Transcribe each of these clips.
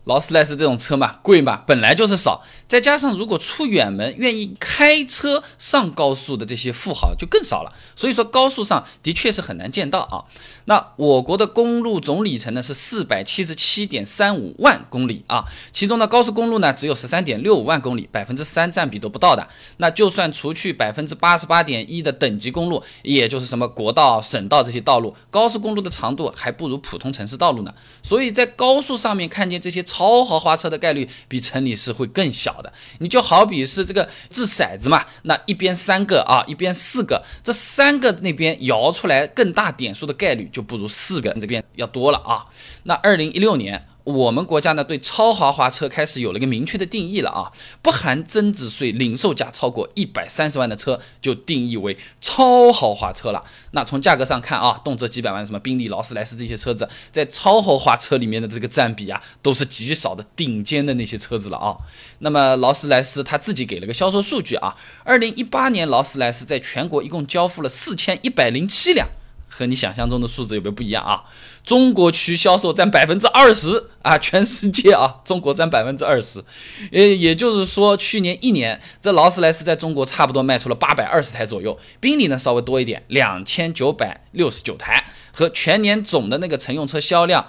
劳斯莱斯这种车嘛，贵嘛，本来就是少，再加上如果出远门愿意开车上高速的这些富豪就更少了，所以说高速上的确是很难见到啊。那我国的公路总里程呢是477.35万公里啊，其中呢高速公路呢只有13.65万公里，3%占比都不到的。那就算除去88.1%的等级公路，也就是什么国道、省道这些道路，高速公路的长度还不如普通城市道路呢。所以在高速上面看见这些超豪华车的概率比城里是会更小的。你就好比是这个掷骰子嘛，那一边3个啊，一边4个，这3个那边摇出来更大点数的概率就不如4个这边要多了啊。那2016年我们国家呢对超豪华车开始有了一个明确的定义了啊，不含增值税零售价超过130万的车就定义为超豪华车了。那从价格上看啊，动辄几百万，什么宾利、劳斯莱斯这些车子，在超豪华车里面的这个占比啊，都是极少的顶尖的那些车子了啊。那么劳斯莱斯他自己给了个销售数据啊，2018年劳斯莱斯在全国一共交付了4107辆。和你想象中的数字有没有不一样啊？中国区销售占20%啊，全世界啊，中国占20%。也就是说，去年1年，这劳斯莱斯在中国差不多卖出了820台左右，宾利呢稍微多一点，2969台，和全年总的那个乘用车销量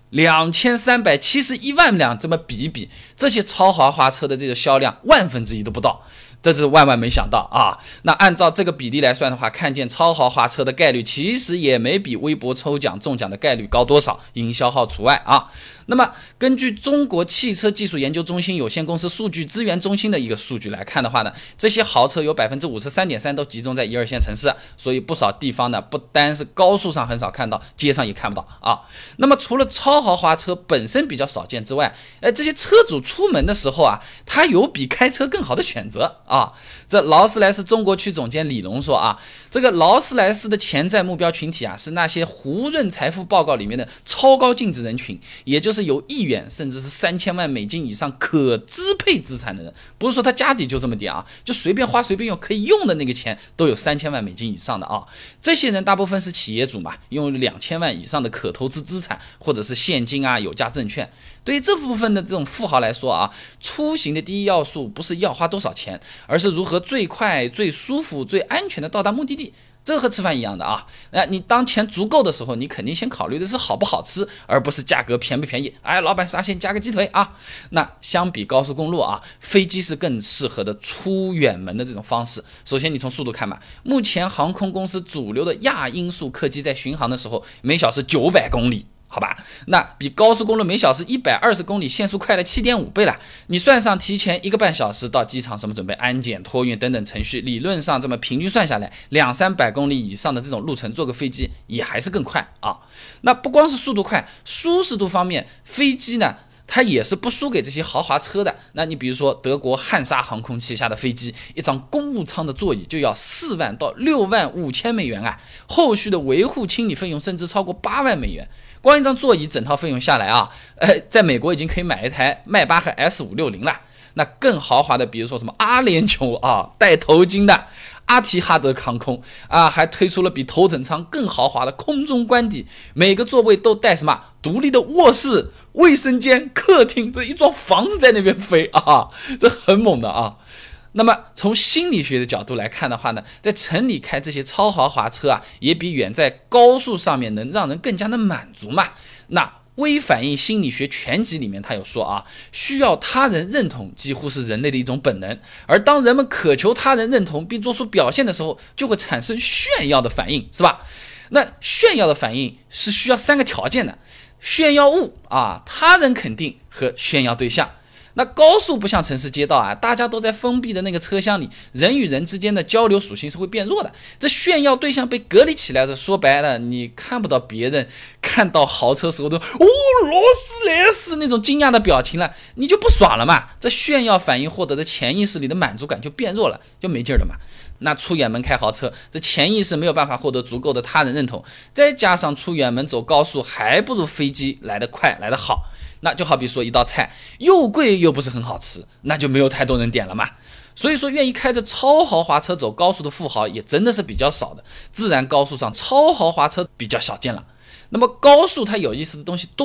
2371万辆这么比一比，这些超豪华车的这个销量1/1000都不到。这是万万没想到啊！那按照这个比例来算的话，看见超豪华车的概率其实也没比微博抽奖中奖的概率高多少，营销号除外啊。那么根据中国汽车技术研究中心有限公司数据资源中心的一个数据来看的话呢，这些豪车有53.3%都集中在1、2线城市，所以不少地方呢不单是高速上很少看到，街上也看不到啊。那么除了超豪华车本身比较少见之外，这些车主出门的时候啊，他有比开车更好的选择啊。这劳斯莱斯中国区总监李龙说啊，这个劳斯莱斯的潜在目标群体啊，是那些胡润财富报告里面的超高净值人群，也就是有1亿元甚至是3000万美金以上可支配资产的人，不是说他家底就这么点啊，就随便花随便用，可以用的那个钱都有3000万美金以上的啊。这些人大部分是企业主嘛，拥有2000万以上的可投资资产，或者是现金啊、有价证券。对于这部分的这种富豪来说啊，出行的第一要素不是要花多少钱，而是如何最快、最舒服、最安全的到达目的地。这个和吃饭一样的啊，你当钱足够的时候，你肯定先考虑的是好不好吃，而不是价格便不便宜。哎，老板啥先加个鸡腿啊？那相比高速公路啊，飞机是更适合的出远门的这种方式。首先你从速度看吧，目前航空公司主流的亚音速客机在巡航的时候，每小时900公里。好吧，那比高速公路每小时120公里限速快了7.5倍了。你算上提前1个半小时到机场什么准备安检、托运等等程序，理论上这么平均算下来，200-300公里以上的这种路程，坐个飞机也还是更快啊。那不光是速度快，舒适度方面，飞机呢，它也是不输给这些豪华车的。那你比如说德国汉莎航空旗下的飞机，一张公务舱的座椅就要4万到6万5千美元啊，后续的维护清理费用甚至超过8万美元。光一张座椅整套费用下来啊，在美国已经可以买一台迈巴赫 S560了。那更豪华的，比如说什么阿联酋啊，戴头巾的阿提哈德航空啊，还推出了比头等舱更豪华的空中官邸，每个座位都带什么独立的卧室、卫生间、客厅，这一幢房子在那边飞啊，这很猛的啊。那么从心理学的角度来看的话呢，在城里开这些超豪华车啊，也比远在高速上面能让人更加的满足嘛。那微反应心理学全集里面他有说啊，需要他人认同几乎是人类的一种本能，而当人们渴求他人认同并做出表现的时候，就会产生炫耀的反应，是吧？那炫耀的反应是需要3个条件的：炫耀物啊、他人肯定和炫耀对象。那高速不像城市街道啊，大家都在封闭的那个车厢里，人与人之间的交流属性是会变弱的。这炫耀对象被隔离起来的，说白了，你看不到别人看到豪车时候的劳斯莱斯那种惊讶的表情了，你就不爽了嘛。这炫耀反应获得的潜意识里的满足感就变弱了，就没劲了嘛。那出远门开豪车，这潜意识没有办法获得足够的他人认同，再加上出远门走高速还不如飞机来得快来得好。那就好比说一道菜又贵又不是很好吃，那就没有太多人点了嘛。所以说愿意开着超豪华车走高速的富豪也真的是比较少的，自然高速上超豪华车比较少见了。那么高速它有意思的东西多了，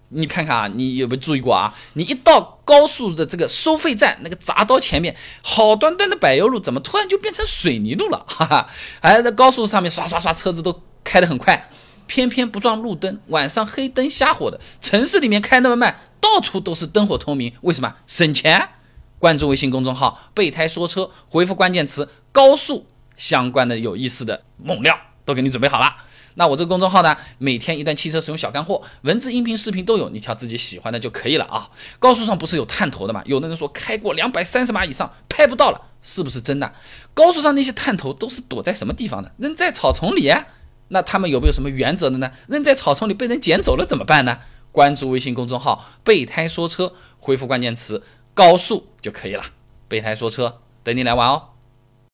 你看看啊，你有没有注意过啊？你一到高速的这个收费站那个匝道前面，好端端的柏油路怎么突然就变成水泥路了？哈哈，还在高速上面刷刷刷，车子都开得很快，偏偏不撞路灯，晚上黑灯瞎火的，城市里面开那么慢，到处都是灯火通明，为什么？省钱。关注微信公众号备胎说车，回复关键词高速，相关的有意思的猛料都给你准备好了。那我这个公众号呢，每天一段汽车使用小干货，文字、音频、视频都有，你挑自己喜欢的就可以了啊。高速上不是有探头的吗？有的人说开过230码以上拍不到了，是不是真的？高速上那些探头都是躲在什么地方的？扔在草丛里啊。那他们有没有什么原则的呢？扔在草丛里被人捡走了怎么办呢？关注微信公众号备胎说车，回复关键词高速就可以了。备胎说车，等你来玩哦。